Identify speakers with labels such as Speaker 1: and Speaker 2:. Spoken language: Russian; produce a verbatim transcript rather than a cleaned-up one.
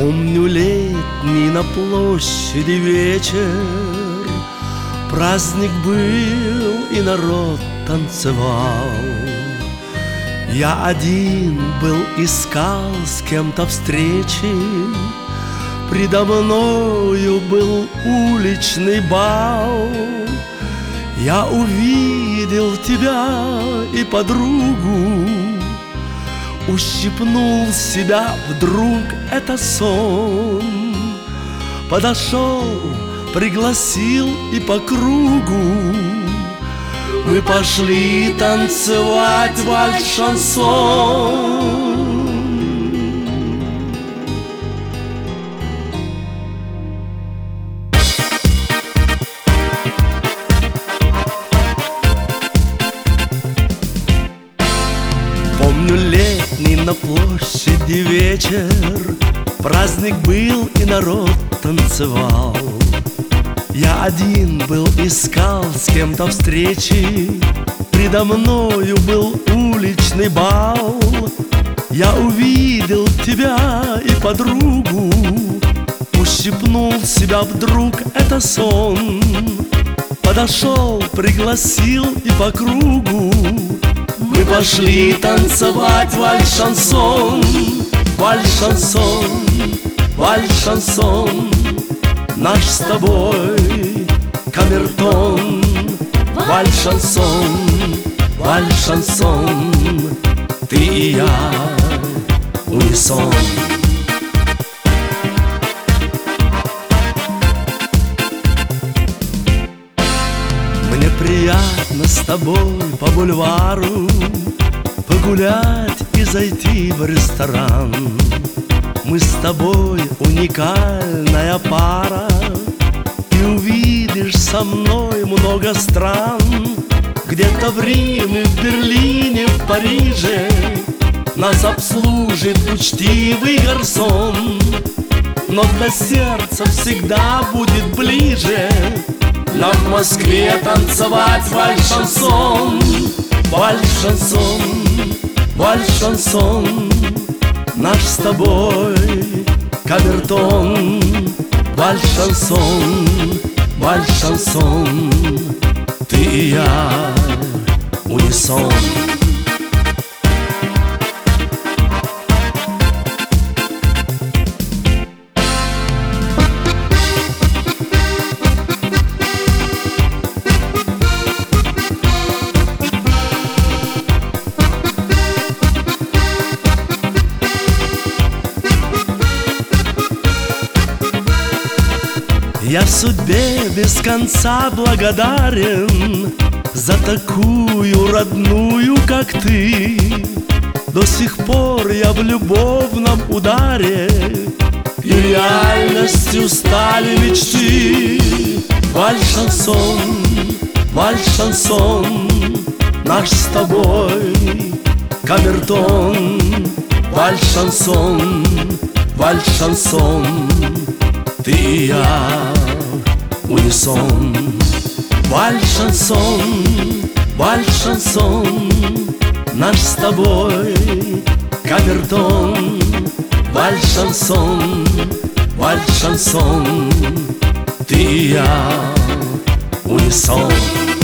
Speaker 1: Помню летний на площади вечер, праздник был и народ танцевал. Я один был, искал с кем-то встречи, предо мною был уличный бал. Я увидел тебя и подругу, ущипнул себя, вдруг это сон. Подошел, пригласил и по кругу мы пошли танцевать вальс-шансон. Помню летний на площади вечер, праздник был и народ танцевал. Я один был, искал с кем-то встречи, предо мною был уличный бал. Я увидел тебя и подругу, ущипнул себя, вдруг это сон. Подошел, пригласил и по кругу мы пошли танцевать вальс-шансон. Вальс-шансон, вальс-шансон, наш с тобой камертон. Вальс-шансон, вальс-шансон, ты и я унисон. Мне приятно с тобой по бульвару погулять и зайти в ресторан. Мы с тобой уникальная пара, и увидишь со мной много стран. Где-то в Риме, в Берлине, в Париже нас обслужит учтивый гарсон. Но для сердца всегда будет ближе нам в Москве танцевать вальс-шансон. Вальс-шансон, вальс-шансон, наш с тобой камертон. Вальс-шансон, вальс-шансон, ты и я унисон. Я судьбе без конца благодарен за такую родную, как ты. До сих пор я в любовном ударе, и реальностью стали мечты. Вальс-шансон, вальс-шансон, наш с тобой камертон. Вальс-шансон, вальс-шансон, ты и я унисон. Вальс-шансон, вальс-шансон, наш с тобой камертон. Вальс-шансон, вальс-шансон, ты и я унисон.